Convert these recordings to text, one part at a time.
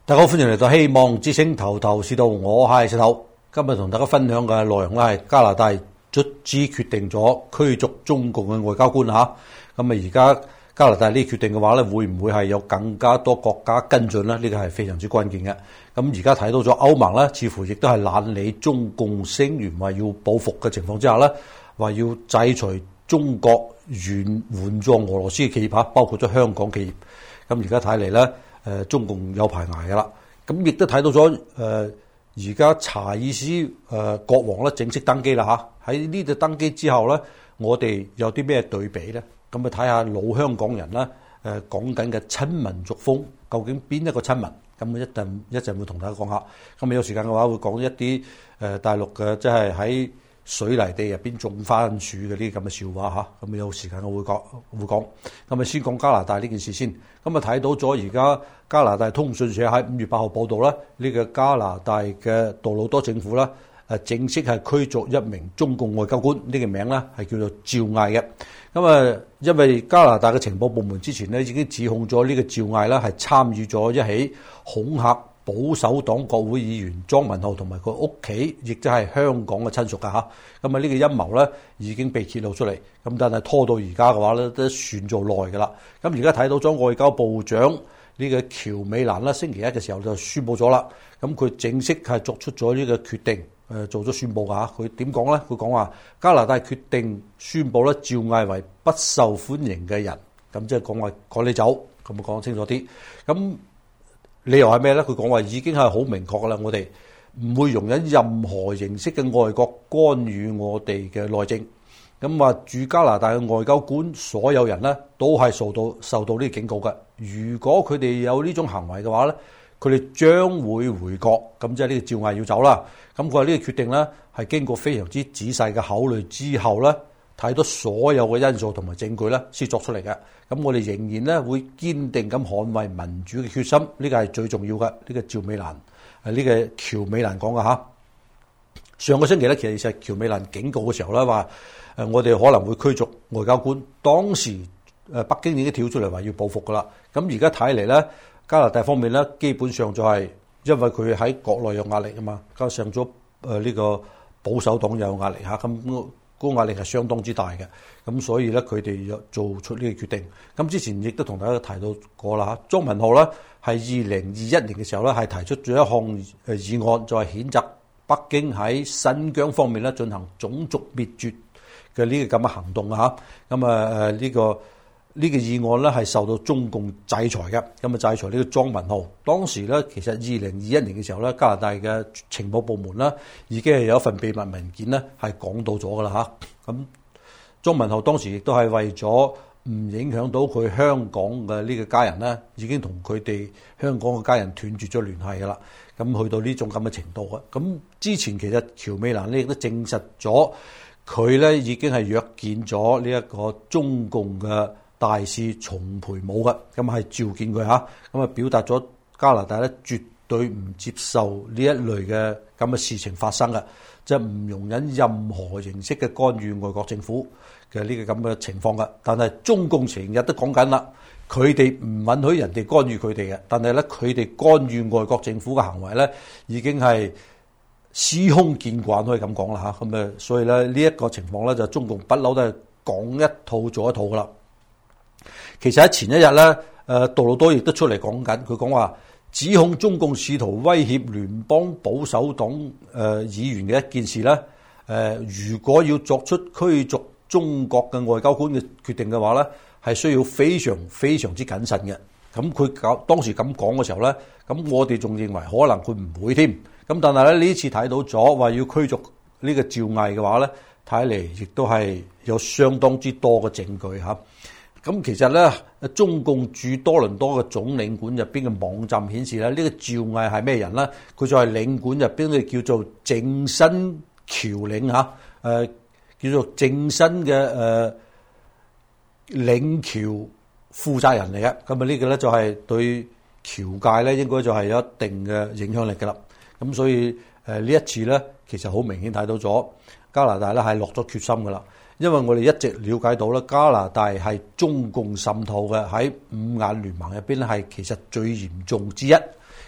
大家好，歡迎嚟到希望之聲頭頭是道，我係石頭。今日同大家分享嘅內容咧係加拿大卒之決定咗驅逐中共嘅外交官嚇。咁而家加拿大呢決定嘅話咧，會唔會係有更加多國家跟進咧？呢個係非常之關鍵嘅。咁而家睇到咗歐盟咧，似乎亦都係懶理中共聲援話要報復嘅情況之下咧，話要制裁中國援助俄羅斯嘅企業嚇，包括咗香港企業。咁而家睇嚟咧。中共有排捱㗎啦，咁亦都睇到咗而家查爾斯國王咧正式登基啦嚇。喺呢度登基之後咧，我哋有啲咩對比咧？咁啊睇下老香港人啦講緊嘅親民族風，究竟邊一個親民？咁一陣會同大家講下。咁有時間嘅話會講一啲大陸嘅即係喺水泥地入邊種番薯嘅呢啲咁嘅笑話嚇，咁有時間我會講。咁啊先講加拿大呢件事先。咁啊睇到咗而家加拿大通訊社喺5月8號報道啦，呢個加拿大嘅杜魯多政府啦，正式係驅逐一名中共外交官，呢個名咧係叫做趙艾嘅。咁啊，因為加拿大嘅情報部門之前咧已經指控咗呢個趙艾啦係參與咗一起恐嚇保守黨國會議員莊文浩同埋佢屋企，亦都係香港嘅親屬㗎嚇。咁啊，呢個陰謀咧已經被揭露出嚟。咁但係拖到而家嘅話咧，都算做耐㗎啦。咁而家睇到咗外交部長呢個喬美蘭啦，星期一嘅時候就宣佈咗啦。咁佢正式係作出咗呢個決定，做咗宣佈㗎嚇。佢點講咧？佢講話加拿大決定宣佈咧趙艾為不受歡迎嘅人，咁即係講話趕你走，咁講清楚啲。咁理由係咩咧？佢講話已經係好明確㗎啦，我哋唔會容忍任何形式嘅外國干預我哋嘅內政。咁話駐加拿大嘅外交官所有人咧都係受到呢個警告嘅。如果佢哋有呢種行為嘅話咧，佢哋將會回國。咁即係呢個趙艾要走啦。咁佢話呢個決定咧係經過非常之仔細嘅考慮之後咧，睇到所有嘅因素同埋證據咧先作出嚟嘅。咁我哋仍然咧會堅定咁捍衛民主嘅決心，呢個係最重要嘅。呢個趙美蘭呢個喬美蘭講嘅嚇。上個星期咧，其實喬美蘭警告嘅時候咧話我哋可能會驅逐外交官。當時北京已經跳出嚟話要報復噶啦。咁而家睇嚟咧，加拿大方面咧基本上就係因為佢喺國內有壓力啊嘛，加上咗呢個保守黨有壓力嚇，咁個壓力係相當之大嘅。咁所以咧佢哋又做出呢個決定。咁之前亦都同大家提到過啦嚇，莊文浩咧係2021年嘅時候咧係提出咗一項議案，就係譴責北京喺新疆方面咧進行種族滅絕嘅呢個咁嘅行動啊嚇。咁呢個議案咧係受到中共制裁嘅。咁啊制裁呢個莊文浩。當時咧其實2021年嘅時候咧，加拿大嘅情報部門啦已經係有一份秘密文件咧係講到咗噶啦嚇。咁莊文浩當時亦都係為咗唔影響到佢香港嘅呢個家人咧，已經同佢哋香港嘅家人斷絕咗聯繫噶啦。咁去到呢種咁嘅程度啊。咁之前其實喬美蘭呢亦都證實咗，佢咧已經係約見咗呢一個中共嘅大使叢培武嘅，咁係召見佢嚇，咁啊表達咗加拿大咧絕對唔接受呢一類嘅咁嘅事情發生嘅，即係唔容忍任何形式嘅干預外國政府嘅呢個咁嘅情況嘅。但係中共成日都講緊啦，佢哋唔允許人哋干預佢哋嘅，但係咧佢哋干預外國政府嘅行為咧已經係司空見慣，可以咁講啦嚇。咁所以咧呢一個情況咧就中共不嬲都係講一套做一套噶啦。其實喺前一日咧，杜魯多亦都出嚟講緊，佢講話指控中共試圖威脅聯邦保守黨議員嘅一件事咧，如果要作出驅逐中國嘅外交官嘅決定嘅話咧，係需要非常非常之謹慎嘅。咁佢當時咁講嘅時候咧，咁我哋仲認為可能佢唔會添。咁但係咧呢次睇到咗話要驅逐呢個趙艾嘅話咧，睇嚟亦都係有相當之多嘅證據嚇。咁其實咧，中共駐多倫多嘅總領館入邊嘅網站顯示咧，呢個趙艾係咩人咧？佢就係領館入邊嘅叫做正新僑領嚇，叫做正新嘅領僑負責人嚟嘅。咁啊呢個咧就係對僑界咧應該就係有一定嘅影響力㗎啦。咁所以呢一次咧，其實好明顯睇到咗加拿大咧係落咗決心㗎啦。因為我哋一直了解到咧，加拿大係中共滲透嘅，喺五眼聯盟入邊咧係其實最嚴重之一。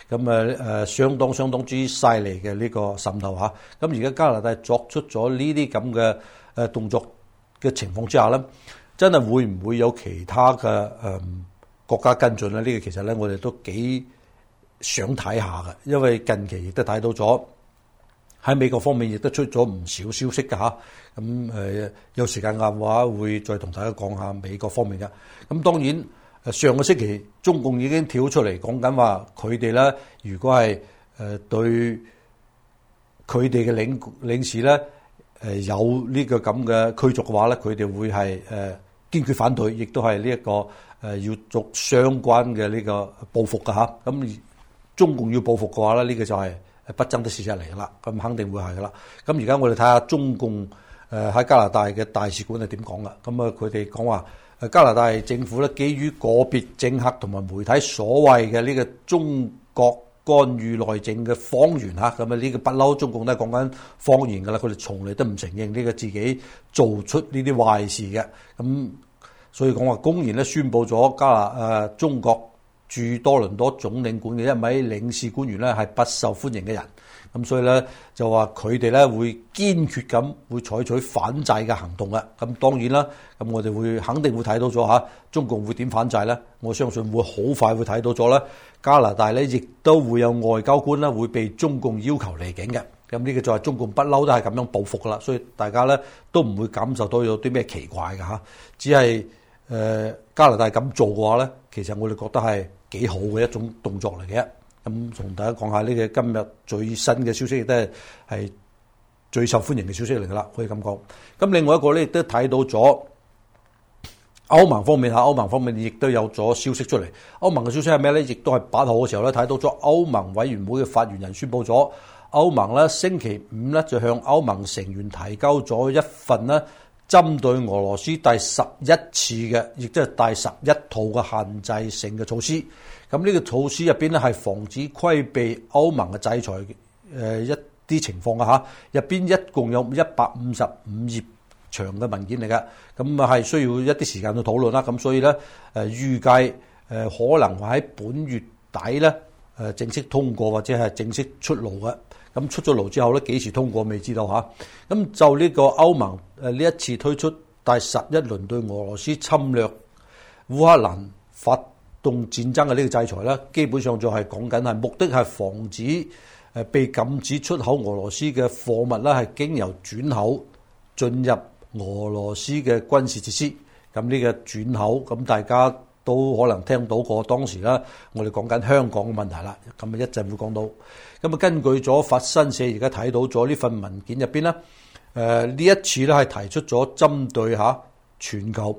咁相當之犀利嘅呢個滲透嚇。咁而家加拿大作出咗呢啲咁嘅動作嘅情況之下咧，真係會唔會有其他嘅國家跟進咧？呢個其實咧我哋都幾想睇下嘅，因為近期亦都睇到咗喺美國方面亦都出咗唔少消息嘅嚇。咁有時間嘅話會再同大家講下美國方面嘅。咁當然上個星期中共已經跳出嚟講緊話，佢哋咧如果係對佢哋嘅領事咧有呢個咁嘅驅逐嘅話咧，佢哋會係堅決反對，亦都係呢一個要做相關嘅呢個報復嘅嚇。咁中共要報復嘅話咧，呢個就係不爭的事實嚟㗎啦。咁肯定會係㗎啦。咁而家我哋睇下中共喺加拿大嘅大使館係點講㗎？咁佢哋講話加拿大政府咧，基於個別政客同埋媒體所謂嘅呢個中國干預內政嘅謊言嚇，咁呢個不嬲中共都係講緊謊言㗎啦。佢哋從嚟都唔承認呢個自己做出呢啲壞事嘅。咁所以講話公然咧宣佈咗中國駐多倫多總領館嘅一位領事官員咧係不受歡迎嘅人。咁所以咧就話佢哋咧會堅決咁會採取反制嘅行動嘅。咁當然啦，咁我哋肯定會睇到咗嚇，中共會點反制咧？我相信會好快會睇到咗啦。加拿大咧亦都會有外交官咧會被中共要求離境嘅。咁呢個就係中共不嬲都係咁樣報復噶啦，所以大家咧都唔會感受到有啲咩奇怪嘅嚇，只係加拿大咁做嘅話咧，其實我哋覺得係幾好嘅一種動作嚟嘅。咁同大家講下呢個今日最新嘅消息，亦都係最受歡迎嘅消息嚟噶啦，可以咁講。咁另外一個咧，亦都睇到咗歐盟方面嚇，歐盟方面亦都有咗消息出嚟。歐盟嘅消息係咩咧？亦都係8號嘅時候咧，睇到咗歐盟委員會嘅發言人宣布咗，歐盟咧星期五咧就向歐盟成員提交咗一份咧針對俄羅斯第11次嘅，亦即係第11套嘅限制性嘅措施。咁呢個措施入邊咧係防止規避歐盟嘅制裁一啲情況嘅嚇，入邊一共有155頁長嘅文件嚟嘅，咁係需要一啲時間去討論啦。咁所以咧預計可能會喺本月底咧正式通過或者係正式出爐嘅。咁出咗爐之後咧幾時通過未知道嚇。咁就呢個歐盟呢一次推出第11輪對俄羅斯侵略烏克蘭發動戰爭嘅呢個制裁咧，基本上就係講緊係目的係防止被禁止出口俄羅斯嘅貨物咧係經由轉口進入俄羅斯嘅軍事設施。咁呢個轉口，咁大家都可能聽到過當時咧，我哋講緊香港嘅問題啦。咁一陣會講到。咁根據咗法新社而家睇到咗呢份文件入邊咧，呢一次咧係提出咗針對全球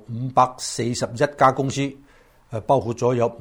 541家公司。包括咗有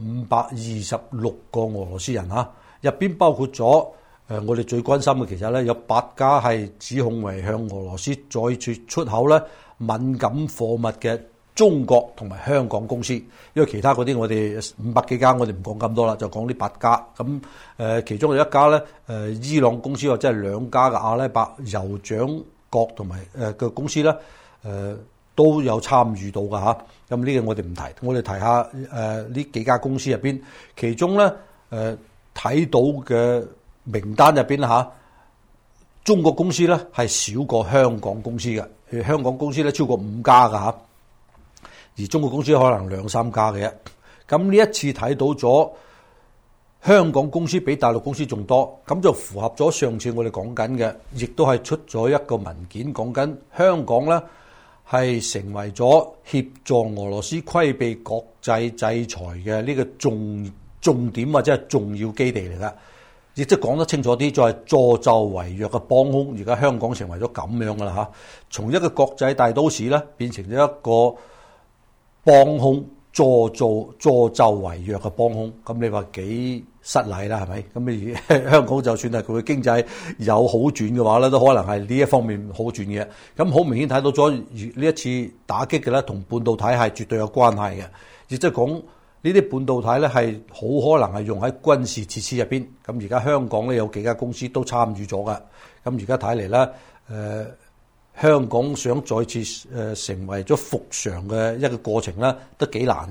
526個俄羅斯人入邊包括咗我哋最關心嘅，其實咧有8家係指控為向俄羅斯再次出口咧敏感貨物嘅中國同埋香港公司，因為其他嗰啲我哋500幾間我哋唔講咁多啦，就講呢8家。咁其中有一家咧伊朗公司或者係2家嘅阿拉伯酋長國同埋嘅公司咧都有參與到㗎嚇。咁呢個我哋唔提，我哋提下呢幾家公司入邊，其中咧睇到嘅名單入邊中國公司咧係少過香港公司嘅，香港公司咧超過5家㗎嚇，而中國公司可能2、3家嘅啫。咁呢一次睇到咗香港公司比大陸公司仲多，咁就符合咗上次我哋講緊嘅，亦都係出咗一個文件講緊香港咧係成為咗協助俄羅斯規避國際制裁嘅呢個重點或者係重要基地嚟㗎，亦即係講得清楚啲，就係助紂為虐嘅幫兇。而家香港成為咗咁樣㗎啦嚇，從一個國際大都市咧變成咗一個幫兇助紂為虐嘅幫兇。咁你話幾失禮啦係咪？咁你香港就算係佢嘅經濟有好轉嘅話咧，都可能係呢一方面好轉嘅。咁好明顯睇到咗呢一次打擊嘅咧，同半導體係絕對有關係嘅。亦即係講呢啲半導體咧係好可能係用喺軍事設施入邊。咁而家香港咧有幾間公司都參與咗㗎。咁而家睇嚟咧，香港想再次成為咗復常嘅一個過程咧，都幾難㗎啦。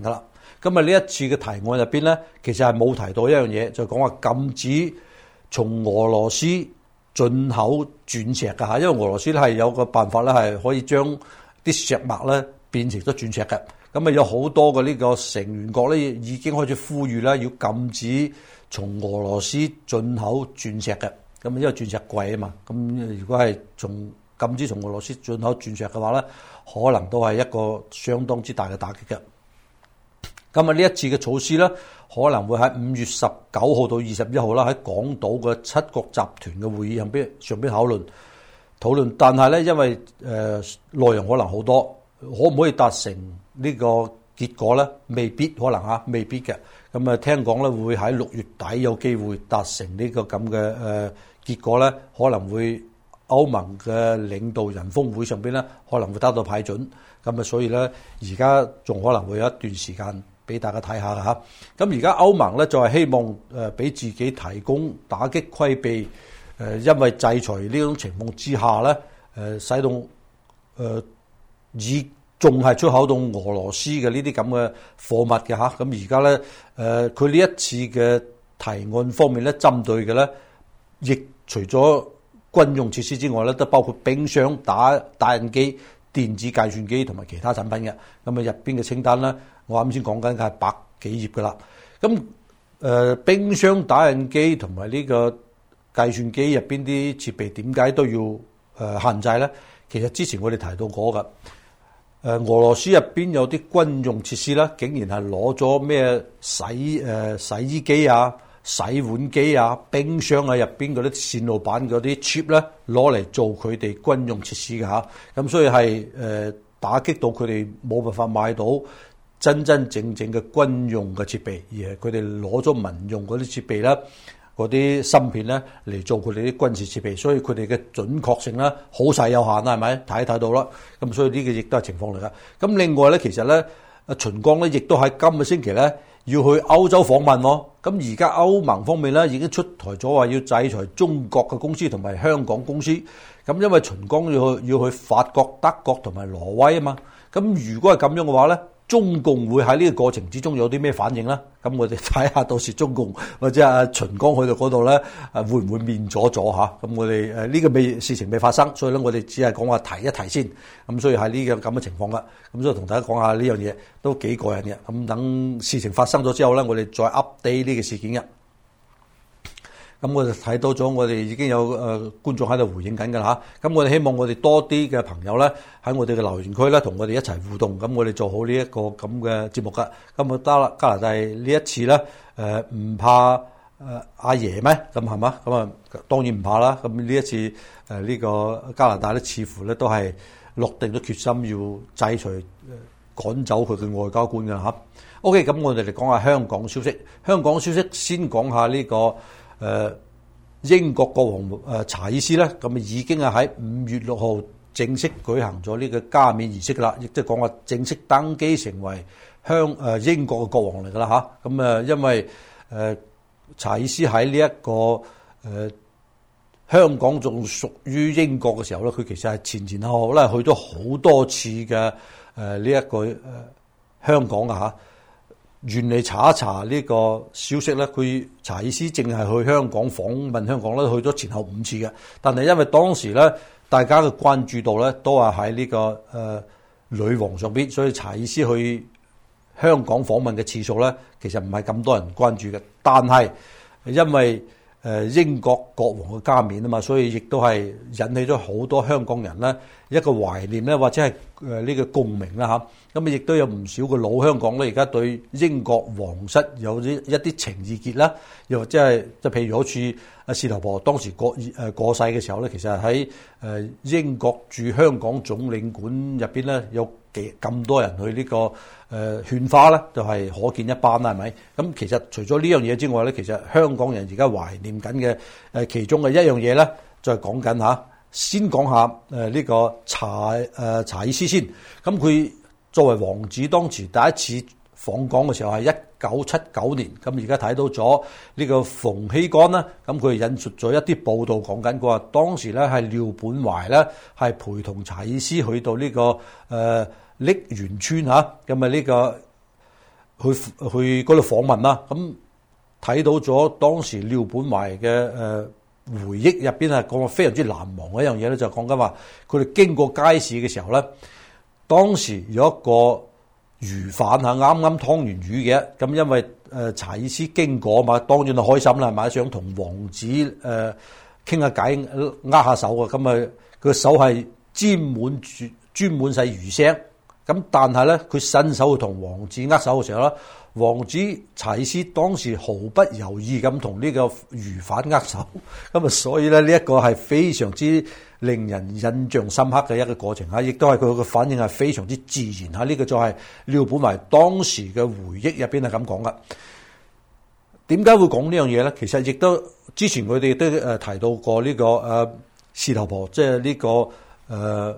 咁啊呢一次嘅提案入邊咧，其實係冇提到一樣嘢，就講話禁止從俄羅斯進口鑽石㗎嚇，因為俄羅斯咧係有個辦法咧係可以將啲石墨咧變成咗鑽石嘅。咁啊有好多嘅呢個成員國咧已經開始呼籲啦，要禁止從俄羅斯進口鑽石嘅。咁因為鑽石貴啊嘛，咁如果係禁止從俄羅斯進口鑽石嘅話咧，可能都係一個相當之大嘅打擊嘅。咁啊呢一次嘅措施咧，可能會喺5月19號到21號啦，喺港島嘅7國集團嘅會議上邊討論。但係咧，因為內容可能好多，可唔可以達成呢個結果咧？未必，可能嚇，未必嘅。咁啊聽講咧會喺6月底有機會達成呢個咁嘅結果咧，可能會歐盟嘅領導人峰會上邊咧可能會得到批准。咁啊所以咧而家仲可能會有一段時間俾大家睇下嚇。咁而家歐盟咧就係希望俾自己提供打擊規避因為制裁呢種情況之下咧使到仲係出口到俄羅斯嘅呢啲咁嘅貨物嘅嚇。咁而家咧佢呢一次嘅提案方面咧，針對嘅咧亦除咗軍用設施之外咧，都包括冰箱、打印機、電子計算機同埋其他產品嘅。咁啊入邊嘅清單咧，我啱先講緊嘅係百幾頁噶啦。咁冰箱、打印機同埋呢個計算機入邊啲設備點解都要限制咧？其實之前我哋提到過噶。俄羅斯入邊有啲軍用設施啦，竟然係攞咗咩洗衣機啊、洗碗機啊、冰箱啊入邊嗰啲線路板嗰啲 chip 咧，攞嚟做佢哋軍用設施嘅嚇。咁所以係打擊到佢哋冇辦法買到真真正正嘅軍用嘅設備，而係佢哋攞咗民用嗰啲設備啦。嗰啲芯片咧嚟做佢哋啲軍事設備，所以佢哋嘅準確性咧好細有限啦，係咪？睇到啦。咁所以呢個亦都係情況嚟噶。咁另外咧，其實咧，秦剛咧亦都喺今個星期咧要去歐洲訪問喎。咁而家歐盟方面咧已經出台咗話要制裁中國嘅公司同埋香港公司。咁因為秦剛要去法國、德國同埋挪威啊嘛。咁如果係咁樣嘅話咧，中共會喺呢個過程之中有啲咩反應咧？咁我哋睇下到時中共或者阿秦剛去到嗰度咧，會唔會面阻嚇？咁我哋呢個事情未發生，所以咧我哋只係講話提一提先。咁所以喺呢個咁嘅情況啦。咁所以同大家講下呢樣嘢都幾過癮嘅。咁等事情發生咗之後咧，我哋再 update 呢個事件嘅。咁我哋睇到咗，我哋已經有觀眾喺度回應緊㗎啦嚇。咁我哋希望我哋多啲嘅朋友咧喺我哋嘅留言區咧，同我哋一齊互動。咁我哋做好呢一個咁嘅節目㗎。咁加拿大呢一次咧，唔怕阿爺咩？咁係嘛？咁啊當然唔怕啦。咁呢一次呢個加拿大咧，似乎咧都係落定咗決心要制裁趕走佢嘅外交官㗎嚇。OK，咁我哋嚟講下香港消息。香港消息先講下呢個。英國國王查爾斯咧，咁啊已經係喺5月6號正式舉行咗呢個加冕儀式啦，亦即係講話正式登基成為英國嘅國王嚟噶啦嚇。咁因為查爾斯喺呢一個香港仲屬於英國嘅時候咧，佢其實係前後後咧去咗好多次嘅呢一個香港啊嚇。原嚟查一查呢個消息咧，佢查爾斯淨係去香港訪問香港咧，去咗前後5次嘅。但係因為當時咧，大家嘅關注度咧都係喺呢個女王上邊，所以查爾斯去香港訪問嘅次數咧，其實唔係咁多人關注嘅。但係因為英國國王嘅加冕啊嘛，所以亦都係引起咗好多香港人咧一個懷念咧，或者係呢個共鳴啦嚇。咁亦都有唔少嘅老香港咧，而家對英國皇室有一啲情意結啦，又或者係即係譬如好似阿事頭婆當時過世嘅時候咧，其實喺英國駐香港總領館入邊咧有咁多人去呢個獻花咧，就係可見一斑啦，係咪？咁其實除咗呢樣嘢之外咧，其實香港人而家懷念緊嘅其中嘅一樣嘢咧，就係講緊嚇。先講下呢個查爾斯先。咁佢作為王子，當時第一次訪港嘅時候係1979年。咁而家睇到咗呢個馮睎乾啦，咁佢引述咗一啲報道講緊，佢話當時咧係廖本懷咧係陪同查爾斯去到呢個瀝源村嚇，咁啊呢個去嗰度訪問啦，咁睇到咗當時廖本懷嘅回憶入邊係講非常之難忘嘅一樣嘢咧，就講緊話佢哋經過街市嘅時候咧，當時有一個魚販嚇啱啱劏完魚嘅，咁因為查爾斯經過嘛，當然就開心啦，係咪想同王子傾下偈握下手啊，咁啊佢手係沾滿晒魚腥，咁但係咧佢伸手去同王子握手嘅時候咧，王子查爾斯當時毫不猶豫咁同呢個魚販握手，咁啊所以咧呢一個係非常之令人印象深刻嘅一個過程嚇，亦都係佢嘅反應係非常之自然嚇，呢個就係廖本懷當時嘅回憶入邊係咁講噶。點解會講呢樣嘢咧？其實亦都之前佢哋都提到過呢個事頭婆，即係呢個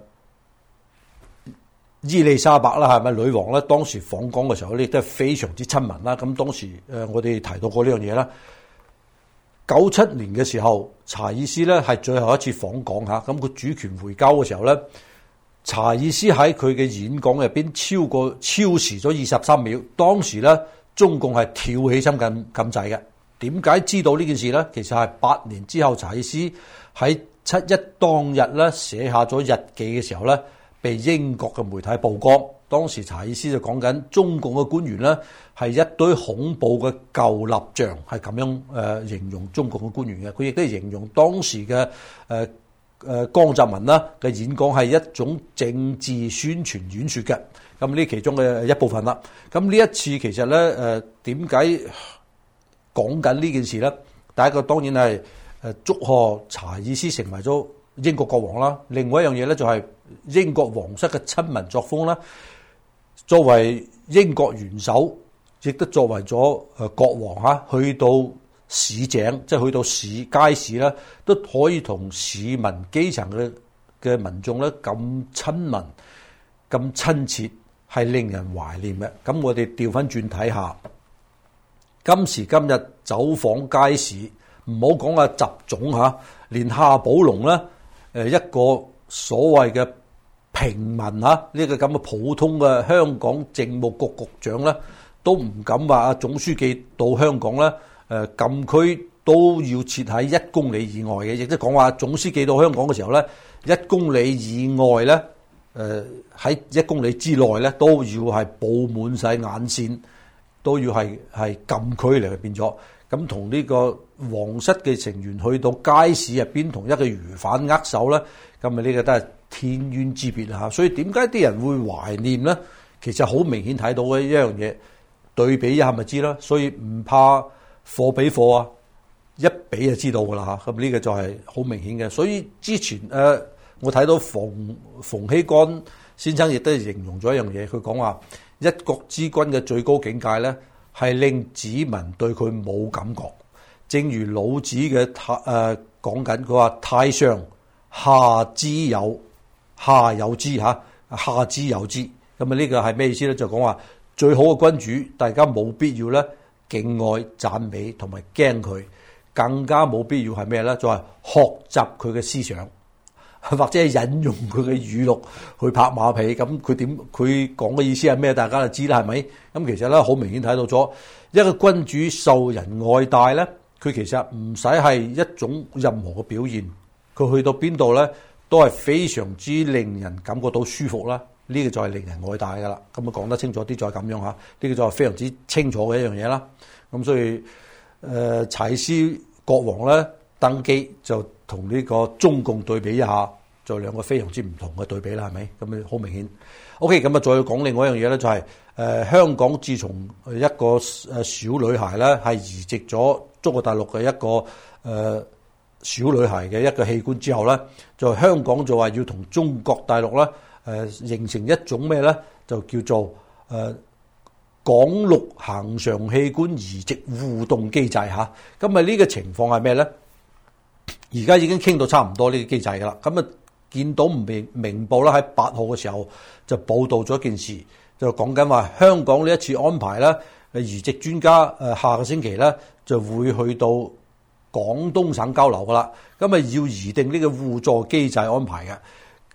伊麗莎白啦，係咪女王咧？當時訪港嘅時候咧，亦都係非常之親民啦。咁當時我哋提到過呢樣嘢啦。97年嘅時候，查爾斯咧係最後一次訪港嚇，咁佢主權回交嘅時候咧，查爾斯喺佢嘅演講入邊超時咗23秒。當時咧，中共係跳起身咁滯嘅。點解知道呢件事咧？其實係8年之後，查爾斯喺7·1當日咧寫下咗日記嘅時候咧，被英國嘅媒體曝光。當時查爾斯就講緊中共嘅官員咧係一堆恐怖嘅舊立像，係咁樣形容中共嘅官員嘅。佢亦都係形容當時嘅江澤民啦嘅演講係一種政治宣傳演說嘅。咁呢其中嘅一部分啦。咁呢一次其實咧點解講緊呢件事咧？第一個當然係祝賀查爾斯成為咗英國國王啦。另外一樣嘢咧就係英國皇室嘅親民作風啦。作為英國元首，亦都作為咗國王嚇，去到市井，即係去到街市咧，都可以同市民基層嘅民眾咧咁親民、咁親切，係令人懷念嘅。咁我哋調翻轉睇下，今時今日走訪街市，唔好講啊習總嚇，連夏寶龍咧一個所謂嘅平民嚇，呢個咁嘅普通嘅香港政務局局長咧，都唔敢話啊總書記到香港咧，禁區都要設喺1公里以外嘅，亦即係講話總書記到香港嘅時候咧，1公里以外咧，喺1公里之內咧，都要係佈滿晒眼線，都要係禁區嚟嘅變咗。咁同呢個皇室嘅成員去到街市入邊同一個魚販握手咧，咁啊呢個都係天淵之別嚇。所以點解啲人會懷念咧？其實好明顯睇到嘅一樣嘢，對比一下咪知啦。所以唔怕貨比貨啊，一比就知道噶啦嚇。咁呢個就係好明顯嘅。所以之前我睇到馮睎乾先生亦都係形容咗一樣嘢，佢講話一國之君嘅最高境界咧，係令子民對佢冇感覺。正如老子嘅講緊，佢話太上下有之嚇，下之有之。咁啊呢個係咩意思咧？就講話最好嘅君主，大家冇必要咧敬愛讚美同埋驚佢，更加冇必要係咩咧？就係學習佢嘅思想，或者係引用佢嘅語錄去拍馬屁。咁佢講嘅意思係咩？大家就知啦，係咪？咁其實咧好明顯睇到咗一個君主受人愛戴咧，佢其實唔使係一種任何嘅表現，佢去到邊度咧都係非常之令人感覺到舒服啦。呢個就係令人愛戴噶啦。咁啊講得清楚啲再咁樣嚇，呢個就係非常之清楚嘅一樣嘢啦。咁所以查爾斯國王咧登基就同呢個中共對比一下，就兩個非常之唔同嘅對比啦，係咪？咁啊好明顯。OK，咁啊再講另外一樣嘢咧，就係香港自從一個小女孩咧係移植咗中國大陸嘅一個小女孩嘅一個器官之後咧，就香港就話要同中國大陸咧形成一種咩咧，就叫做港陸恆常器官移植互動機制嚇。咁啊呢個情況係咩咧？而家已經傾到差唔多呢個機制噶啦。咁啊見到明報啦喺8號嘅時候就報導咗一件事，就講緊話香港呢一次安排咧，移植專家下個星期咧就會去到廣東省交流噶啦。咁啊要擬定呢個互助機制安排嘅。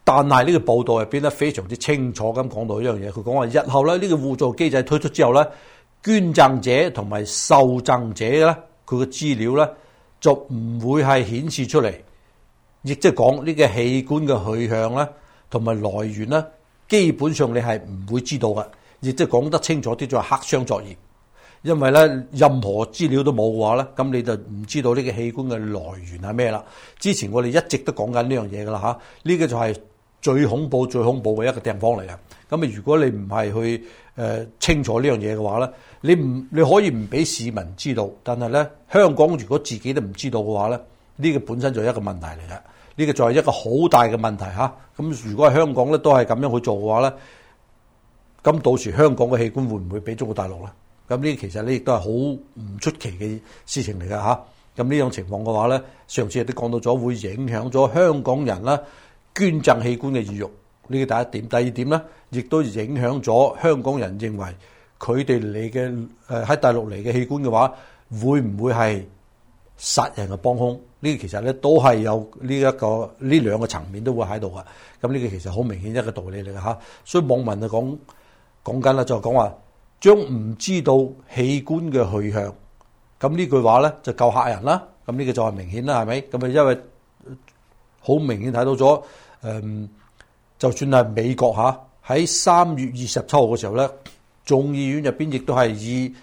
但係呢個報道入邊咧非常之清楚咁講到一樣嘢，佢講話日後咧呢個互助機制推出之後咧，捐贈者同埋受贈者咧佢嘅資料咧就唔會係顯示出嚟，亦即係講呢個器官嘅去向咧同埋來源咧，基本上你係唔會知道嘅，亦即係講得清楚啲就係黑箱作業。因為咧任何資料都冇嘅話咧，咁你就唔知道呢個器官嘅來源係咩啦。之前我哋一直都講緊呢樣嘢噶啦嚇，呢個就係最恐怖嘅一個地方嚟嘅。咁如果你唔係去清楚呢樣嘢嘅話咧，你可以唔俾市民知道，但係咧香港如果自己都唔知道嘅話咧，呢個本身就係一個問題嚟嘅。呢個就係一個好大嘅問題嚇。咁如果係香港咧都係咁樣去做嘅話咧，咁到時香港嘅器官會唔會俾中國大陸咧？咁呢其實呢亦都係好唔出奇嘅事情嚟㗎嚇。咁呢種情況嘅話咧，上次亦都講到咗，會影響咗香港人啦捐贈器官嘅意欲。呢個第一點。第二點咧，亦都影響咗香港人認為佢哋嚟嘅喺大陸嚟嘅器官嘅話，會唔會係殺人嘅幫兇？呢個其實咧都係有呢兩個層面都會喺度㗎。咁呢個其實好明顯一個道理嚟㗎嚇。所以網民就講緊啦，就講話，將唔知道器官嘅去向，咁呢句話咧就夠嚇人啦。咁呢個就係明顯啦，係咪？咁啊，因為好明顯睇到咗，就算係美國喺3月27號嘅時候咧，眾議院入邊亦都係以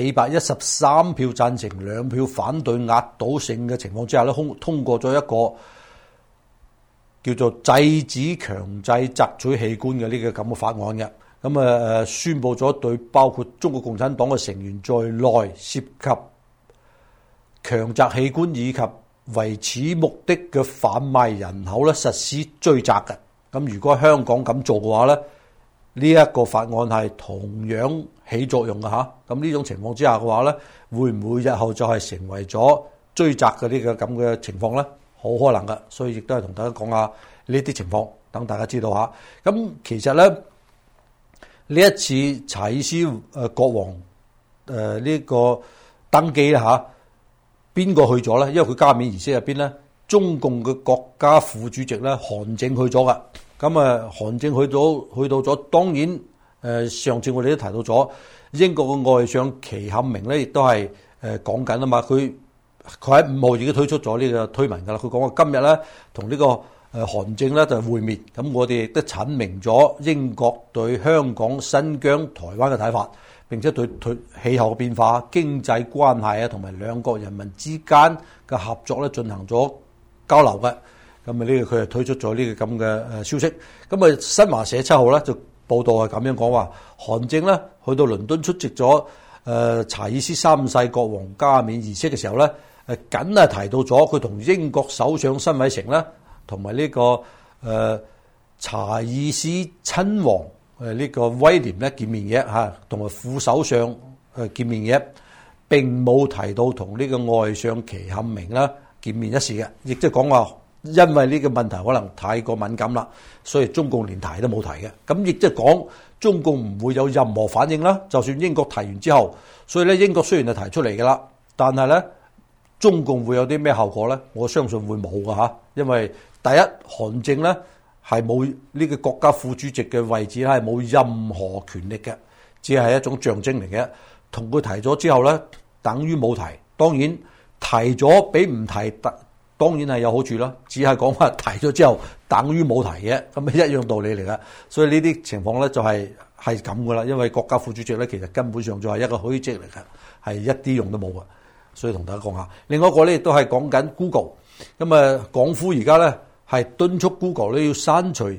413票贊成、2票反對壓倒性嘅情況之下咧，通過咗一個叫做制止強制摘取器官嘅呢個咁嘅法案嘅。咁宣佈咗對包括中國共產黨嘅成員在內涉及強摘器官以及為此目的嘅販賣人口咧實施追責嘅。咁如果香港咁做嘅話咧，呢一個法案係同樣起作用嘅嚇。咁呢種情況之下嘅話咧，會唔會日後就係成為咗追責嘅呢個咁嘅情況咧？好可能嘅，所以亦都係同大家講下呢啲情況，等大家知道嚇。咁其實咧，呢一次查爾斯國王呢個登基啦嚇，邊個去咗咧？因為佢加冕儀式入邊咧，中共嘅國家副主席咧韓正去咗噶。咁韓正去到咗，當然上次我哋都提到咗英國嘅外相祁坎明咧，亦都係講緊啊嘛。佢喺5號已經推出咗呢個推文噶啦。佢講話今日咧同呢個韓正咧就會面，咁我哋亦都闡明咗英國對香港、新疆、台灣嘅睇法，並且對氣候變化、經濟關係啊，同埋兩國人民之間嘅合作咧進行咗交流嘅。咁呢個佢係推出咗呢個咁嘅消息。咁新華社7號咧就報道係咁樣講話，韓正咧去到倫敦出席咗查爾斯3世國王加冕儀式嘅時候咧，僅係提到咗佢同英國首相辛偉誠咧，同埋呢個查爾斯親王呢個威廉咧見面嘅嚇，同埋副首相見面嘅，並冇提到同呢個外相祁坎明啦見面一事嘅，亦即係講話因為呢個問題可能太過敏感啦，所以中共連提都冇提嘅。咁亦即係講中共唔會有任何反應啦。就算英國提完之後，所以咧英國雖然係提出嚟嘅啦，但係咧中共會有啲咩後果咧？我相信會冇㗎嚇，因為第一，韓正咧係冇呢個國家副主席嘅位置咧，係冇任何權力嘅，只係一種象徵嚟嘅。同佢提咗之後咧，等於冇提。當然提咗比唔提，當然係有好處啦。只係講話提咗之後，等於冇提嘅，咁一樣道理嚟㗎。所以呢啲情況咧就係咁㗎啦。因為國家副主席咧其實根本上就係一個虛職嚟㗎，係一啲用都冇㗎。所以同大家講下，另外一個咧亦都係講緊 Google。咁港府而家咧係敦促 Google 咧要刪除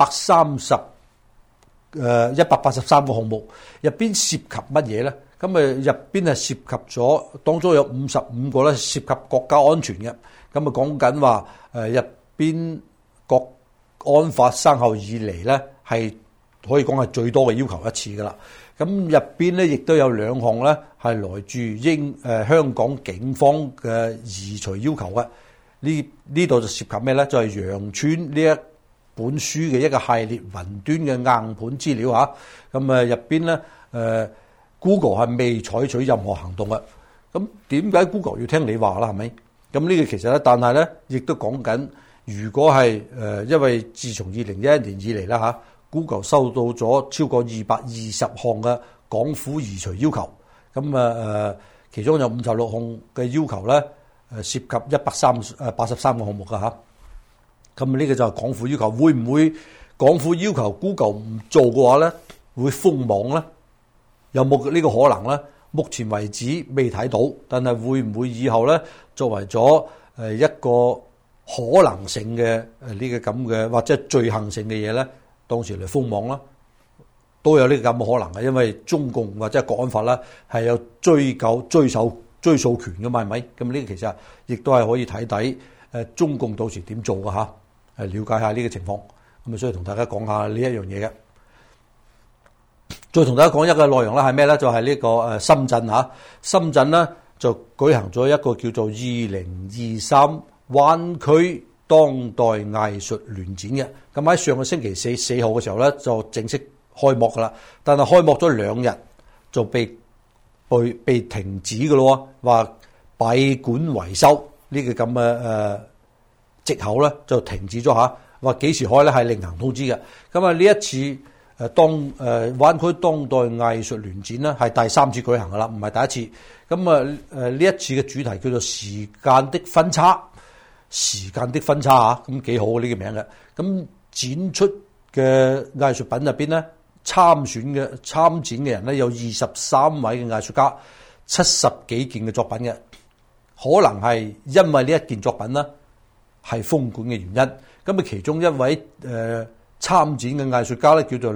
183個項目，入邊涉及乜嘢咧？咁入邊係涉及咗，當中有55個咧涉及國家安全嘅。咁講緊話入邊國安法生效以嚟咧係可以講係最多嘅要求一次噶啦。咁入邊咧亦都有2項咧係來自香港警方嘅移除要求嘅。呢度就涉及咩咧？就係羊村呢一本書嘅一個系列雲端嘅硬盤資料嚇。咁入邊咧Google 係未採取任何行動嘅。咁點解 Google 要聽你話啦？係咪？咁呢個其實咧，但係咧亦都講緊如果係因為自從2011年以嚟啦嚇，Google 收到咗超過220項嘅港府移除要求，咁其中有56項嘅要求咧，涉及83個項目㗎嚇。咁呢個就係港府要求，會唔會港府要求 Google 唔做嘅話咧，會封網咧？有冇呢個可能咧？目前為止未睇到，但係會唔會以後咧作為咗一個可能性嘅呢個咁嘅或者罪行性嘅嘢咧，當時嚟封網啦，都有呢個咁嘅可能嘅，因為中共或者國安法啦係有追訴權嘅嘛，係咪？咁呢個其實亦都係可以睇底中共到時點做嘅嚇，係了解下呢個情況。咁所以同大家講下呢一樣嘢嘅。再同大家講一個內容啦，係咩咧？就係呢個深圳嚇，深圳咧就舉行咗一個叫做2023灣區當代藝術聯展嘅。咁喺上個星期4號嘅時候咧，就正式開幕噶啦。但係開幕咗2日就被停止嘅咯，話閉館維修呢個咁嘅藉口咧就停止咗嚇。話幾時開咧係另行通知嘅。咁啊呢一次灣區當代藝術聯展咧係第3次舉行噶啦，唔係第一次。咁呢一次嘅主題叫做時間的分叉，時間的分叉啊，咁幾好呢個名嘅。咁展出嘅藝術品入邊咧，參展嘅人咧有23位嘅藝術家，70幾件嘅作品嘅，可能係因為呢一件作品咧係封館嘅原因。咁啊，其中一位參展嘅藝術家咧叫做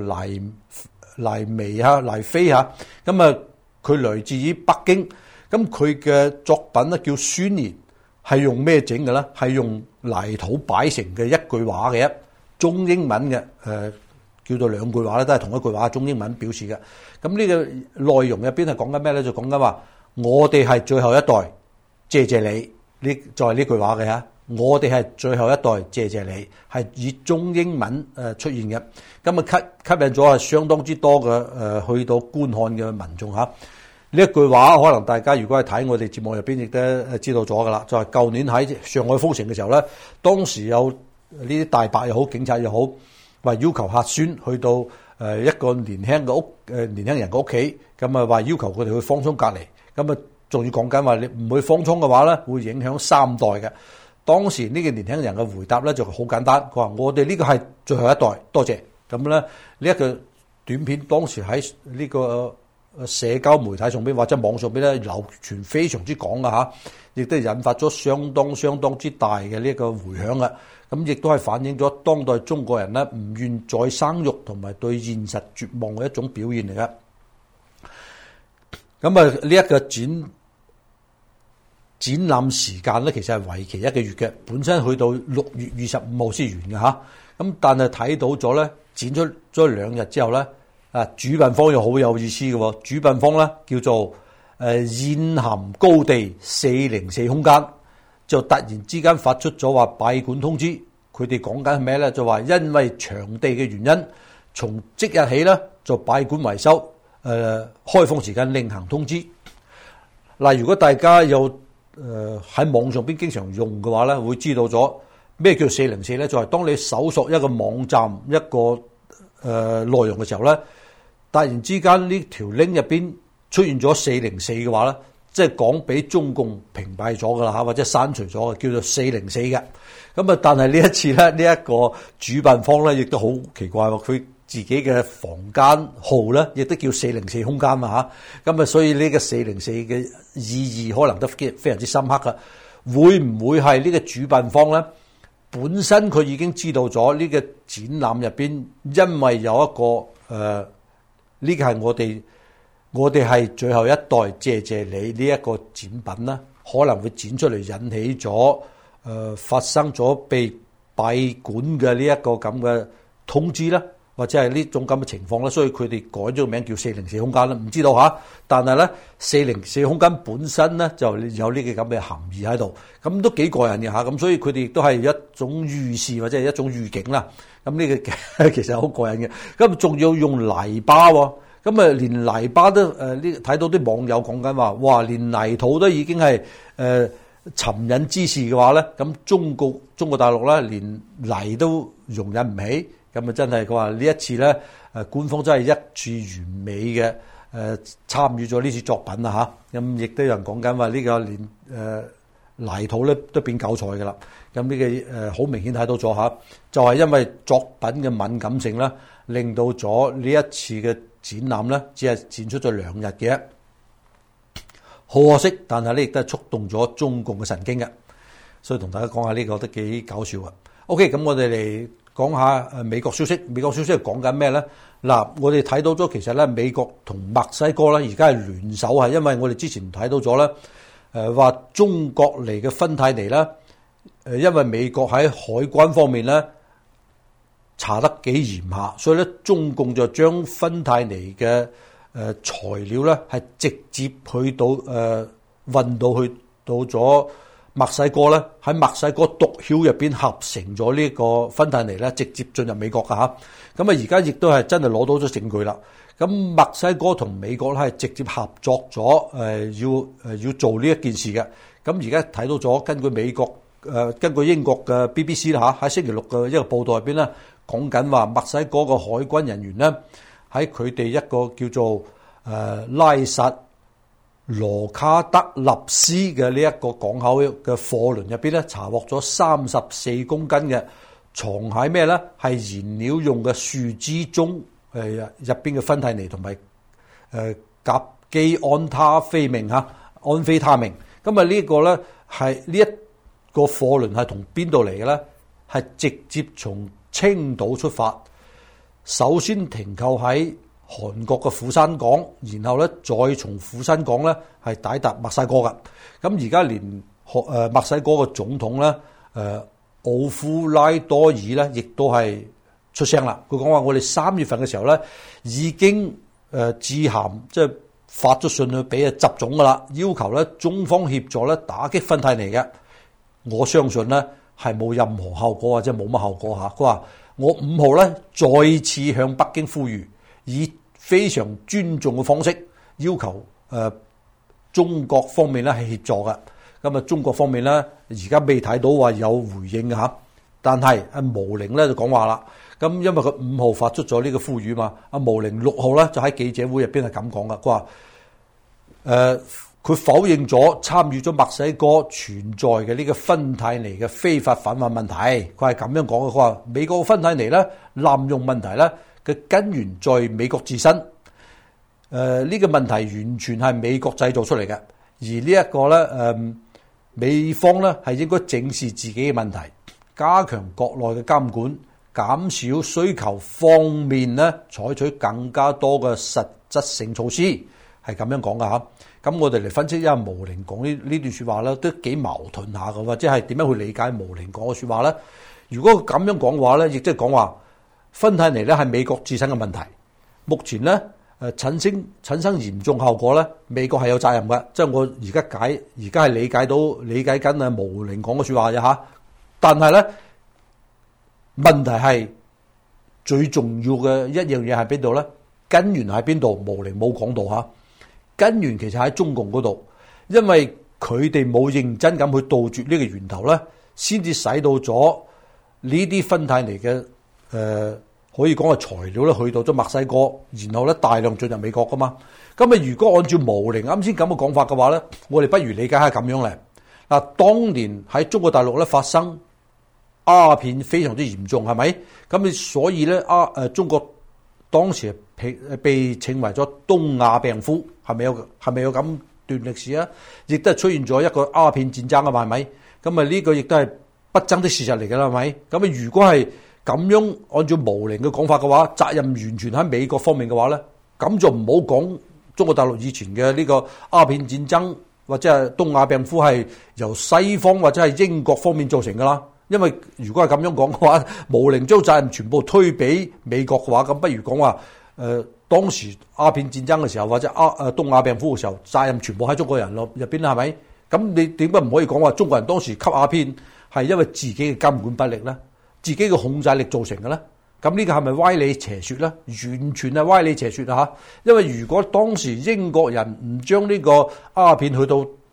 黎飛嚇，咁啊佢來自於北京，咁佢嘅作品咧叫宣言，係用咩整嘅咧？係用泥土擺成嘅一句話嘅，中英文嘅叫做2句話咧，都係同一句話，中英文表示嘅。咁呢個內容入邊係講緊咩咧？就講緊話我哋係最後一代，謝謝你，呢就係呢句話嘅嚇。我哋係最後一代，謝謝你，係以中英文出現嘅，咁啊吸引咗係相當之多嘅去到觀看嘅民眾嚇。呢一句話可能大家如果係睇我哋節目入邊亦都知道咗噶啦，就係舊年喺上海封城嘅時候咧，當時有呢啲大白又好，警察又好，話要求核酸去到一個年輕人嘅屋企，咁啊話要求佢哋去方艙隔離，咁啊仲要講緊話你唔去方艙嘅話咧，會影響3代嘅。當時呢個年輕人嘅回答咧就好簡單，佢話我哋呢個係最後一代，多謝。咁咧呢一個短片當時喺呢個社交媒體上邊或者網上邊咧流傳非常之廣嘅嚇，亦都引發咗相當之大嘅呢個迴響嘅。咁亦都係反映咗當代中國人咧唔願再生育同埋對現實絕望嘅一種表現嚟嘅。咁啊呢一個展覽時間咧，其實係為期1個月嘅，本身去到6月25號先完嘅嚇。咁但係睇到咗咧，展出咗2日之後咧，主辦方又好有意思嘅喎。主辦方咧叫做燕含高地404空間，就突然之間發出咗話閉館通知。佢哋講緊係咩咧？就話因為場地嘅原因，從即日起咧就閉館維修，開放時間另行通知。嗱，如果大家有喺網上邊經常用嘅話咧，會知道咗咩叫404咧？就係當你搜索一個網站一個內容嘅時候咧，突然之間呢條 link 入邊出現咗404嘅話咧，即係講俾中共屏蔽咗噶啦嚇，或者刪除咗嘅，叫做404嘅。咁啊，但係呢一次咧，呢一個主辦方咧亦都好奇怪喎，佢自己嘅房間號咧，亦都叫404空間嘛嚇，咁啊，所以呢個404嘅意義可能都非常之深刻噶。會唔會係呢個主辦方咧本身佢已經知道咗呢個展覽入邊，因為有一個呢個係我哋係最後一代，謝謝你呢一個展品啦，可能會展出嚟引起咗發生咗被閉館嘅呢一個咁嘅通知啦。或者係呢種咁嘅情況咧，所以佢哋改咗個名叫404空間啦，唔知道嚇。但係咧404空間本身咧就有呢個咁嘅含義喺度，咁都幾過癮嘅嚇。咁所以佢哋亦都係一種預示或者係一種預警啦。咁呢個其實好過癮嘅。咁仲要用泥巴喎，咁啊連泥巴都睇到啲網友講緊話，哇！連泥土都已經係尋釁滋事嘅話咧，咁中國大陸咧連嚟都容忍唔起，咁啊真係佢話呢一次咧官方真係一次完美嘅參與咗呢次作品啦嚇，咁亦都有人講緊話呢個連泥土咧都變韭菜㗎啦，咁呢個好明顯睇到咗嚇，就係因為作品嘅敏感性咧，令到咗呢一次嘅展覽咧，只係展出咗2日嘅，好可惜，但係咧亦都係觸動咗中共嘅神經嘅，所以同大家講下呢個都幾搞笑啊。OK， 咁我哋嚟講下美國消息。美國消息係講緊咩咧？嗱，我哋睇到咗其實咧，美國同墨西哥咧而家係聯手，係因為我哋之前睇到咗咧，話中國嚟嘅芬太尼咧，因為美國喺海關方面咧查得幾嚴下，所以咧中共就將芬太尼嘅材料咧係直接去到運到咗墨西哥咧，喺墨西哥毒梟入邊合成咗呢個芬太尼咧，直接進入美國㗎嚇。咁啊，而家亦都係真係攞到咗證據啦。咁墨西哥同美國咧係直接合作咗，要做呢一件事嘅。咁而家睇到咗，根據英國嘅 BBC 啦嚇，喺星期六嘅一個報道入邊咧，講緊話墨西哥嘅海軍人員咧喺佢哋一個叫做拉薩羅卡德納斯嘅呢一個港口嘅貨輪入邊咧，查獲咗34公斤嘅藏喺咩咧？係燃料用嘅樹脂中入邊嘅芬太尼同埋甲基安非他命。咁啊呢個咧係呢一個貨輪係從邊度嚟嘅咧？係直接從青島出發，首先停靠喺韓國嘅釜山港，然後咧再從釜山港咧係抵達墨西哥㗎。咁而家連墨西哥嘅總統咧奧夫拉多爾咧，亦都係出聲啦。佢講話：我哋3月份嘅時候咧已經致函，即係發咗信去俾習總㗎啦，要求咧中方協助咧打擊芬太尼嘅。我相信咧係冇任何效果或者冇乜效果嚇。佢話：我5號咧再次向北京呼籲，以非常尊重嘅方式要求中國方面咧係協助嘅。咁啊，中國方面咧而家未睇到話有回應嘅嚇，但係阿毛寧咧就講話啦。咁因為佢5號發出咗呢個呼籲嘛，阿毛寧6號咧就喺記者會入邊係咁講嘅。佢話佢否認咗參與咗墨西哥存在嘅呢個芬太尼嘅非法販運問題。佢係咁樣講嘅。佢話美國嘅芬太尼咧濫用問題咧嘅根源在美國自身。呢個問題完全係美國製造出嚟嘅，而呢一個咧美方咧係應該正視自己嘅問題，加強國內嘅監管，減少需求方面咧採取更加多嘅實質性措施，係咁樣講噶嚇。咁我哋嚟分析一下毛寧講呢段説話咧，都幾矛盾下嘅，或者係點樣去理解毛寧講嘅説話咧？如果咁樣講嘅話咧，亦即係講話芬太尼咧係美國自身嘅問題，目前咧產生嚴重後果咧，美國係有責任嘅。即係我而家係理解緊啊毛寧講嘅説話啫嚇。但係咧問題係最重要嘅一樣嘢係邊度咧？根源喺邊度？毛寧冇講到嚇。根源其實喺中共嗰度，因為佢哋冇認真咁去杜絕呢個源頭咧，先至使到咗呢啲芬太尼嘅可以講係材料咧去到咗墨西哥，然後咧大量進入美國噶嘛。咁啊，如果按照毛寧啱先咁嘅講法嘅話咧，我哋不如理解下咁樣嚟。嗱，當年喺中國大陸咧發生鴉片非常之嚴重，係咪？咁你所以咧中國當時被稱為咗東亞病夫，係咪有咁段歷史啊？亦都係出現咗一個鴉片戰爭啊嘛，係咪？咁啊呢個亦都係不爭的事實嚟㗎啦，係咪？咁啊如果係咁樣按照毛寧嘅講法嘅話，責任完全喺美國方面嘅話咧，咁就唔好講中國大陸以前嘅呢個鴉片戰爭或者係東亞病夫係由西方或者係英國方面造成㗎啦。因為如果係咁樣講嘅話，毛寧將責任全部推俾美國嘅話，咁不如講話當時鴉片戰爭嘅時候或者東亞病夫嘅時候，責任全部喺中國人入邊啦，係咪？咁你點解唔可以講話中國人當時吸鴉片係因為自己嘅監管不力咧，自己嘅控制力造成嘅咧？咁呢個係咪歪理邪說咧？完全係歪理邪說啊！嚇，因為如果當時英國人唔將呢個鴉片去到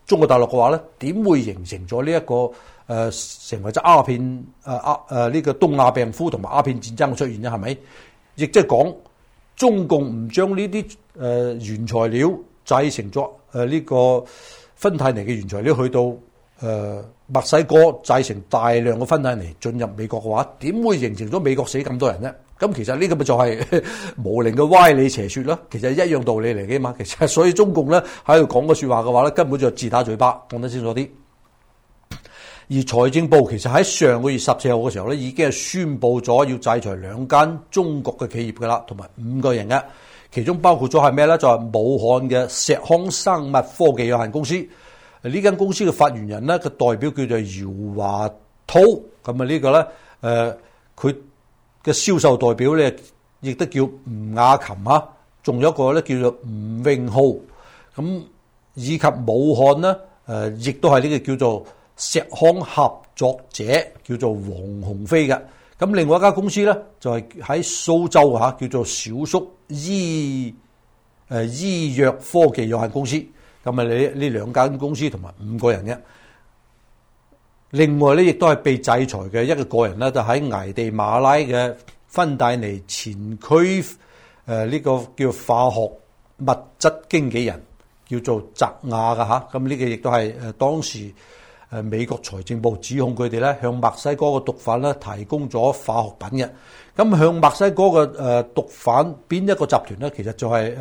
中國大陸嘅話咧，點會形成咗呢一個成為咗鴉片呢個東亞病夫同埋鴉片戰爭嘅出現咧？係咪？亦即係講中共唔將呢啲原材料製成咗呢個芬太尼嘅原材料去到墨西哥製成大量嘅芬太尼進入美國嘅話，點會形成咗美國死咁多人咧？咁其實呢個咪就係無靈嘅歪理邪說啦。其實一樣道理嚟嘅嘛。其實所以中共咧喺度講嘅說話嘅話咧，根本就自打嘴巴，講得清楚啲。而財政部其實喺上個月14號嘅時候咧，已經係宣布咗要制裁2間中國嘅企業噶啦，同埋5個人嘅，其中包括咗係咩咧？就係武漢嘅石康生物科技有限公司。呢間公司嘅發言人咧，個代表叫做姚華濤。咁啊呢個咧佢嘅銷售代表咧，亦都叫吳雅琴嚇，仲有一個咧叫做吳永浩。咁以及武漢咧亦都係呢個叫做石康合作者，叫做黃鴻飛嘅。咁另外一間公司咧就係喺蘇州嚇，叫做小叔醫藥科技有限公司。咁啊呢2間公司同埋5個人嘅。另外咧亦都係被制裁嘅一個人咧，就喺危地馬拉嘅芬太尼前區呢個叫化學物質經紀人，叫做澤亞嘅嚇。咁呢個亦都係當時美國財政部指控佢哋咧向墨西哥嘅毒販咧提供咗化學品嘅。咁向墨西哥嘅毒販邊一個集團咧？其實就係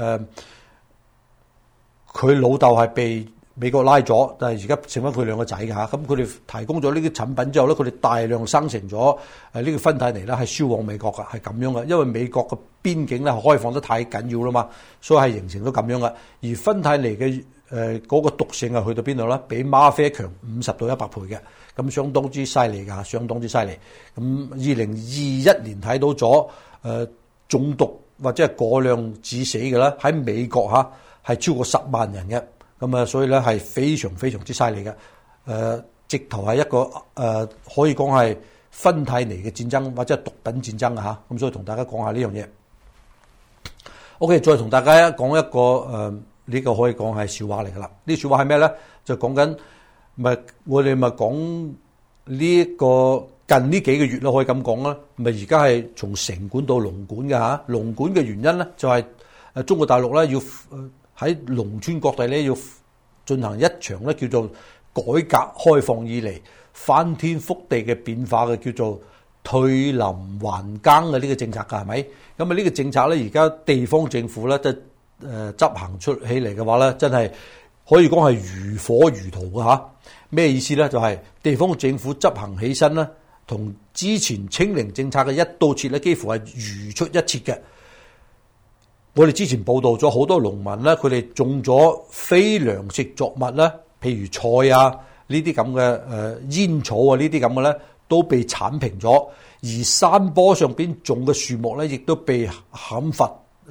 佢老豆係被美國拉咗，但係而家剩翻佢2個仔嘅嚇。咁佢哋提供咗呢啲產品之後咧，佢哋大量生成咗呢個芬太尼咧，係銷往美國嘅，係咁樣嘅。因為美國嘅邊境咧開放得太緊要啦嘛，所以係形成咗咁樣嘅。而芬太尼嘅嗰個毒性係去到邊度咧？比嗎啡強50到100倍嘅，咁相當之犀利㗎，相當之犀利。咁2021年睇到咗中毒或者係過量致死嘅啦，喺美國係超過10萬人嘅。咁啊，所以咧係非常非常之犀利嘅。直頭係一個可以講係芬太尼嘅戰爭或者係毒品戰爭嚇。咁所以同大家講下呢樣嘢。OK， 再同大家講一個呢個可以講係笑話嚟噶啦。呢笑話係咩咧？就講緊我哋講呢個近呢幾個月啦，可以咁講啦。而家係從城管到農管嘅嚇。農管嘅原因咧，就係中國大陸咧要喺農村各地咧要進行一場咧叫做改革開放以嚟翻天覆地嘅變化嘅，叫做退林還耕嘅呢個政策㗎，係咪？咁啊呢個政策咧，而家地方政府咧執行出起嚟嘅話咧，真係可以講係如火如荼嘅嚇。咩意思咧？就係地方政府執行起身咧，同之前清零政策嘅一刀切咧，幾乎係如出一轍嘅。我哋之前報道咗好多農民咧，佢哋種咗非糧食作物咧，譬如菜啊呢啲咁嘅煙草啊呢啲咁嘅咧，都被剷平咗。而山坡上邊種嘅樹木咧，亦都被砍伐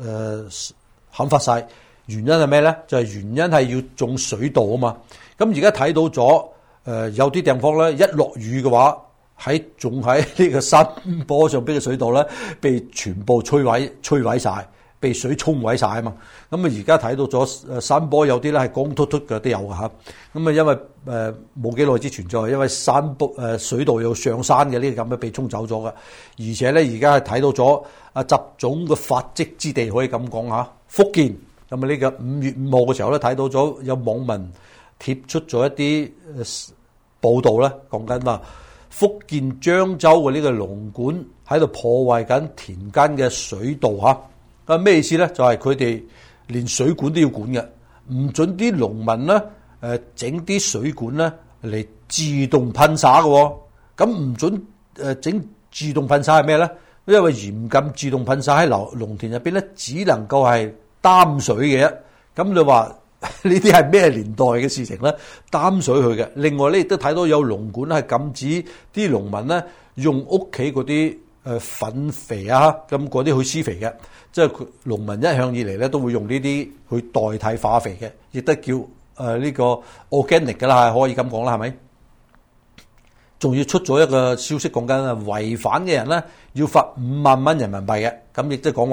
晒。原因係咩咧？就係原因係要種水稻啊嘛。咁而家睇到咗有啲地方咧，一落雨嘅話，種喺呢個山坡上邊嘅水稻咧，被全部摧毀晒。被水沖毀晒啊嘛，咁啊而家睇到咗山坡有啲咧係光禿禿嘅都有嘅嚇，咁啊因為冇幾耐之前就因為山坡水稻要上山嘅呢啲咁嘅被沖走咗嘅，而且咧而家係睇到咗習總嘅發跡之地，可以咁講嚇，福建。咁啊呢個5月5號嘅時候咧，睇到咗有網民貼出咗一啲報道咧，講緊話福建漳州嘅呢個農管喺度破壞緊田間嘅水稻嚇。咩意思咧？就係佢哋連水管都要管嘅，唔准啲農民咧整啲水管咧嚟自動噴灑嘅。咁唔准整自動噴灑係咩咧？因為嚴禁自動噴灑喺農田入邊咧，只能夠係擔水嘅。咁你話呢啲係咩年代嘅事情咧？擔水去嘅。另外咧，亦都睇到有農管係禁止啲農民咧用屋企嗰啲糞肥啊，咁嗰啲去施肥嘅。即係佢農民一向以嚟咧都會用呢啲去代替化肥嘅，亦都叫呢個 organic 㗎啦，係可以咁講啦，係咪？仲要出咗一個消息講緊啊，違反嘅人咧要罰5萬蚊人民幣嘅。咁亦都講話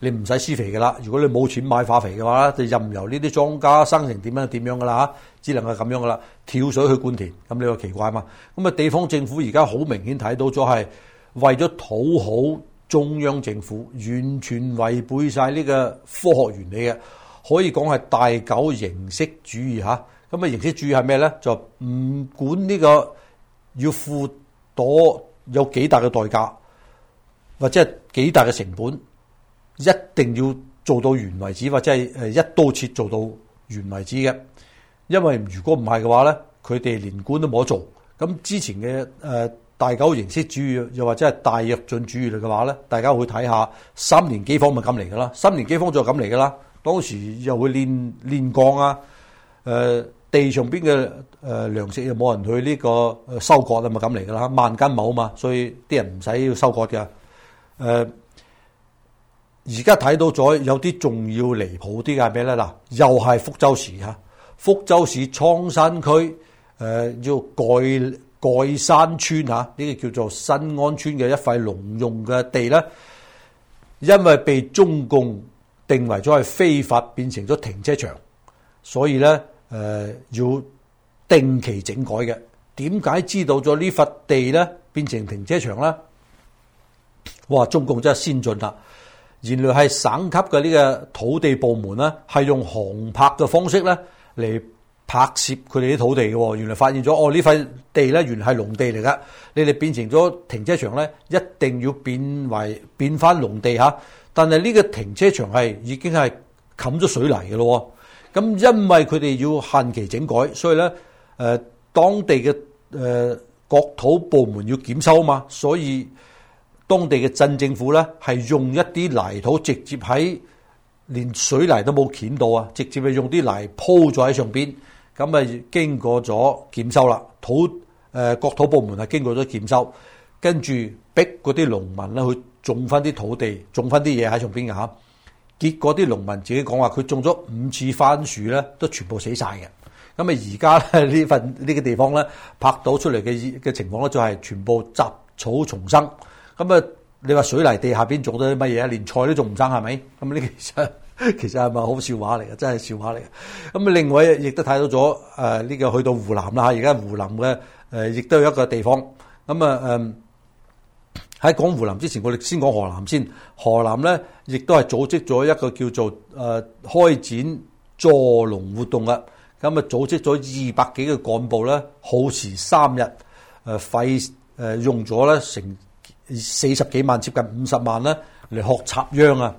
你唔使施肥㗎啦。如果你冇錢買化肥嘅話咧，就任由呢啲莊稼生成點樣㗎啦，只能係咁樣㗎啦，跳水去灌田，咁你話奇怪嘛？咁啊地方政府而家好明顯睇到咗係為咗討好中央政府，完全違背晒呢個科學原理嘅，可以講係大狗形式主義嚇。咁啊形式主義係咩咧？就唔管呢個要付多有幾大嘅代價，或者係幾大嘅成本，一定要做到完為止，或者係一刀切做到完為止嘅。因為如果唔係嘅話咧，佢哋連管都冇得做。咁之前嘅大狗形式主義，又或者係大躍進主義嚟嘅話咧，大家會睇下三年饑荒咪咁嚟㗎啦，三年饑荒就咁嚟㗎啦。當時又會煉鋼啊，地上邊嘅糧食又冇人去呢個收割啊，咪咁嚟㗎啦，萬斤畝嘛，所以啲人唔使要收割嘅。而家睇到咗有啲仲要離譜啲嘅係咩咧？嗱，又係福州市嚇，福州市倉山區要蓋山村嚇，呢個叫做新安村嘅一塊農用嘅地咧，因為被中共定為咗係非法變成咗停車場，所以咧要定期整改嘅。點解知道咗呢塊地咧變成停車場咧？哇！中共真係先進啦！原來係省級嘅呢個土地部門咧，係用航拍嘅方式咧嚟拍攝佢哋啲土地嘅。原來發現咗，呢塊地咧原來係農地嚟噶，你哋變成咗停車場咧，一定要變翻農地嚇。但係呢個停車場係已經係冚咗水泥嘅咯。咁因為佢哋要限期整改，所以咧當地嘅國土部門要檢收嘛，所以當地嘅鎮政府咧係用一啲泥土直接喺連水泥都冇鉗到啊，直接係用啲泥鋪咗喺上邊，咁啊經過咗檢收啦。國土部門係經過咗檢收，跟住逼嗰啲農民咧去種翻啲土地，種翻啲嘢喺上邊嘅嚇。結果啲農民自己講話，佢種咗5次番薯咧，都全部死晒嘅。咁啊而家咧呢個地方咧拍到出嚟嘅情況咧，就係全部雜草叢生。咁啊，你話水泥地下邊種咗啲乜嘢啊？連菜都種唔生係咪？咁呢其實係咪好笑話嚟嘅？真係笑話嚟嘅。咁啊，另外亦都睇到咗呢個去到湖南啦嚇，而家湖南嘅亦都有一個地方。咁啊喺講湖南之前，我哋先講河南先。河南咧亦都係組織咗一個叫做開展助農活動嘅。咁啊組織咗200幾個幹部咧，耗時3日，用咗咧成40幾萬，接近50萬咧嚟學插秧啊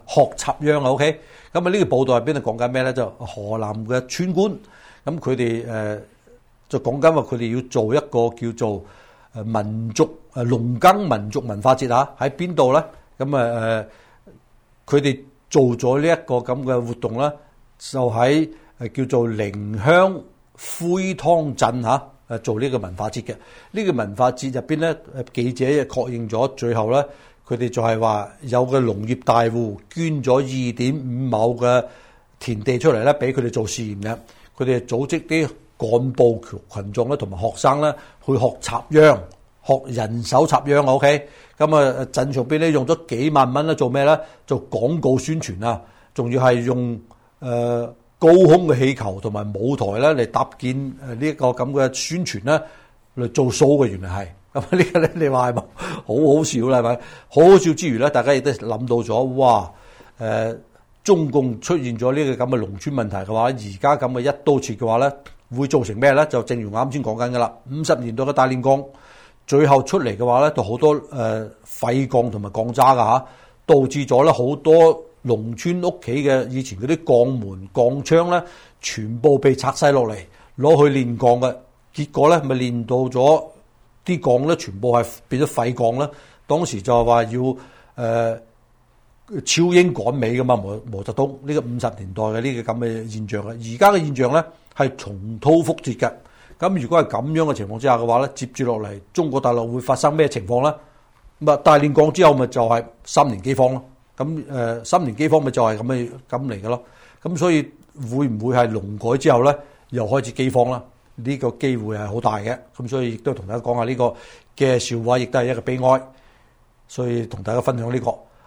，OK。咁啊呢個報道入邊度講緊咩咧？就河南嘅村官，咁佢哋就講緊話佢哋要做一個叫做民族農耕民族文化節啊，喺邊度咧？咁佢哋做咗呢一個咁嘅活動咧，就喺叫做寧鄉灰湯鎮嚇。做呢個文化節嘅，呢個文化節入邊咧，記者確認咗，最後咧，佢哋就係話有個農業大戶捐咗2.5畝嘅田地出嚟咧，俾佢哋做試驗嘅。佢哋組織啲幹部群眾咧，同埋學生咧，去學插秧，學人手插秧。OK，咁啊，鎮上邊咧用咗幾萬蚊咧，做咩咧？做廣告宣傳啊，仲要係用高空嘅氣球同埋舞台咧嚟搭建呢一個咁嘅宣傳咧嚟做 show 嘅，原來係咁呢個咧，你話係咪好好笑啦？係咪好好笑之餘咧，大家亦都諗到咗，哇！中共出現咗呢個咁嘅農村問題嘅話，而家咁嘅一刀切嘅話咧，會造成咩咧？就正如我啱先講緊㗎啦，50年代嘅大煉鋼，最後出嚟嘅話咧，就好多廢鋼同埋鋼渣㗎嚇，導致咗咧好多農村屋企嘅以前嗰啲鋼門鋼窗咧，全部被拆晒落嚟，攞去煉鋼嘅，結果咧咪煉到咗啲鋼咧，全部係變咗廢鋼啦。當時就係話要超英趕美噶嘛，毛澤東呢個50年代嘅呢個咁嘅現象啊，而家嘅現象咧係重蹈覆轍嘅。咁如果係咁樣嘅情況之下嘅話咧，接住落嚟中國大陸會發生咩情況咧？咁啊大煉鋼之後咪就係3年饑荒咯。咁3年饑荒咪就係咁嚟嘅咯。咁所以會唔會係農改之後咧又開始饑荒啦？呢個機會係好大嘅。咁所以亦都同大家講下呢個嘅笑話，亦都係一個悲哀。所以同大家分享呢個。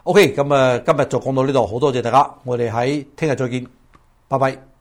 OK，咁今日就講到呢度，好多謝大家，我哋喺聽日再見，拜拜。